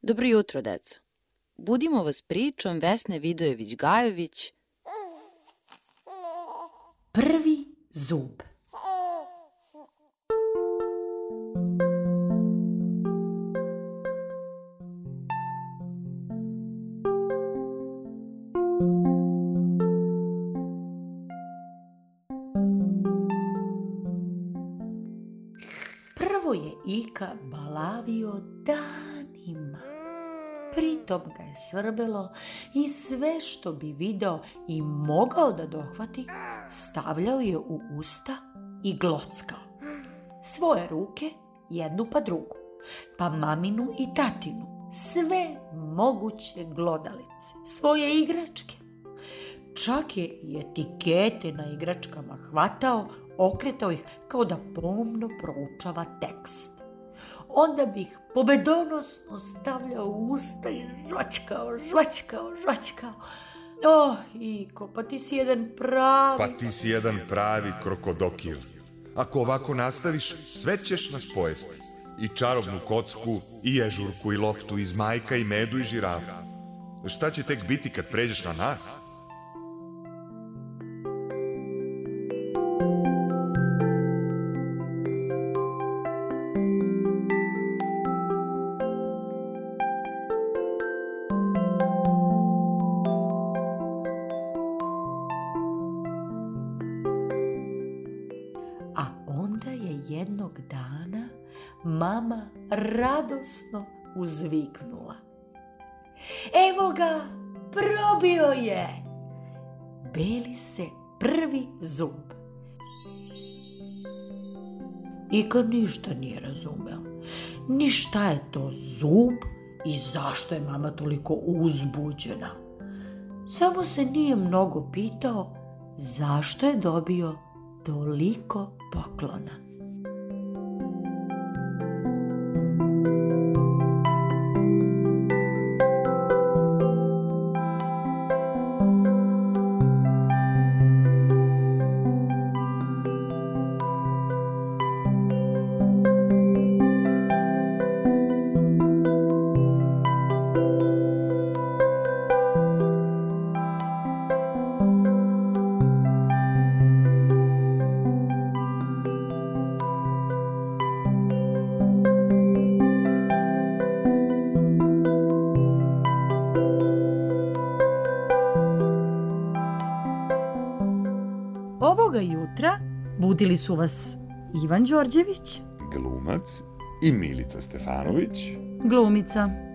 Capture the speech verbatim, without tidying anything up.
Dobro jutro, deco. Budimo vas pričom Vesne Vidojević-Gajović. Prvi zub. Prvo je Ika balavio danima. Pritom ga je svrbelo i sve što bi video i mogao da dohvati, stavljao je u usta i glockao. Svoje ruke, jednu pa drugu, pa maminu i tatinu, sve moguće glodalice, svoje igračke. Čak je i etikete na igračkama hvatao, okretao ih kao da pomno proučava tekst. Onda bi ih pobedonosno stavljao u usta i žvačkao, žvačkao, žvačkao. Oh, Iko, pa ti si jedan pravi... Pa ti si jedan pravi krokodokil. Ako ovako nastaviš, sve ćeš nas pojesti. I čarobnu kocku, i ježurku, i loptu, i zmajka, i medu, i žirafu. Šta će tek biti kad pređeš na nas? A onda je jednog dana mama radosno uzviknula. Evo ga, probio je! Beli se prvi zub. Ika ništa nije razumeo. Ni šta je to zub i zašto je mama toliko uzbuđena. Samo se nije mnogo pitao zašto je dobio toliko poklona. Ovoga jutra budili su vas Ivan Đorđević, glumac, i Milica Stefanović, glumica.